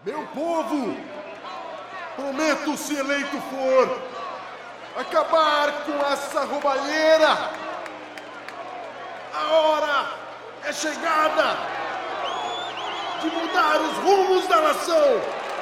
Meu povo, prometo, se eleito for, acabar com essa roubalheira. A hora é chegada de mudar os rumos da nação.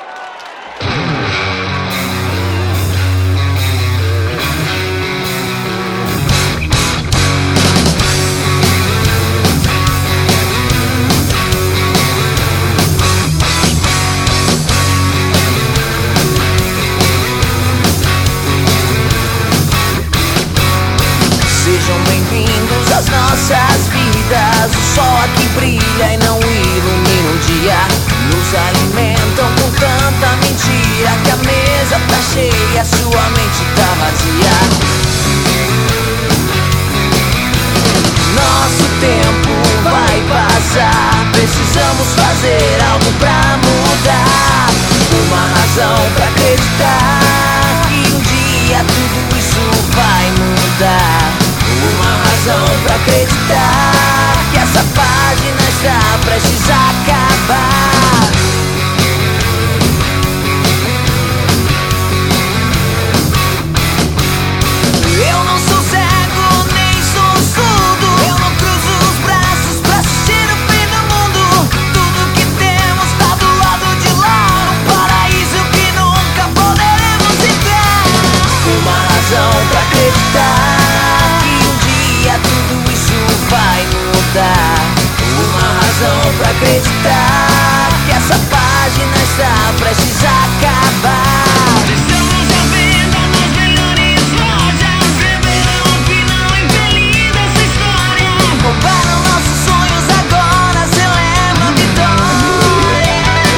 Sejam bem-vindos às nossas vidas. O sol aqui brilha e não ilumina o dia. Nos alimentam com tanta mentira que a mesa tá cheia, sua mente tá vazia. Nosso tempo vai passar, precisamos fazer algo pra mudar. Uma razão pra acreditar que um dia tudo isso vai mudar. Uma razão pra acreditar que essa página está prestes a acabar. Eu não sou cego, nem sou surdo. Eu não cruzo os braços pra assistir o fim do mundo. Tudo que temos tá do lado de lá, no paraíso que nunca poderemos entrar. Uma razão pra acreditar tudo isso vai mudar. Uma razão pra acreditar que essa página está prestes a acabar. Estamos à venda nas melhores lojas. Revelam o final infeliz dessa história. Roubaram nossos sonhos, agora celebram a vitória.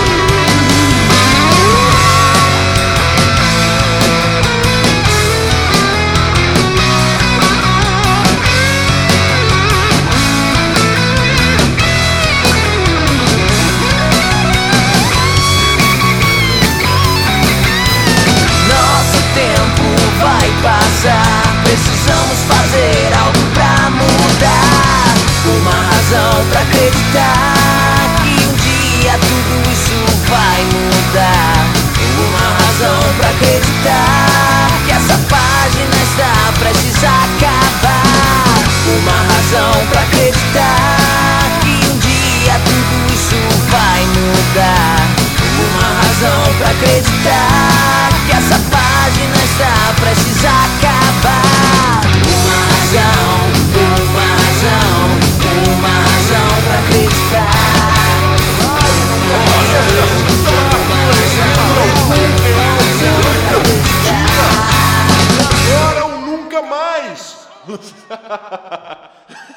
Precisamos fazer algo pra mudar. Uma razão pra acreditar que um dia tudo isso vai mudar. Uma razão pra acreditar que essa página está prestes a acabar. Uma razão pra acreditar que um dia tudo isso vai mudar. Uma razão pra acreditar que essa página está prestes a acabar. Uma razão pra acreditar. Agora ou nunca mais.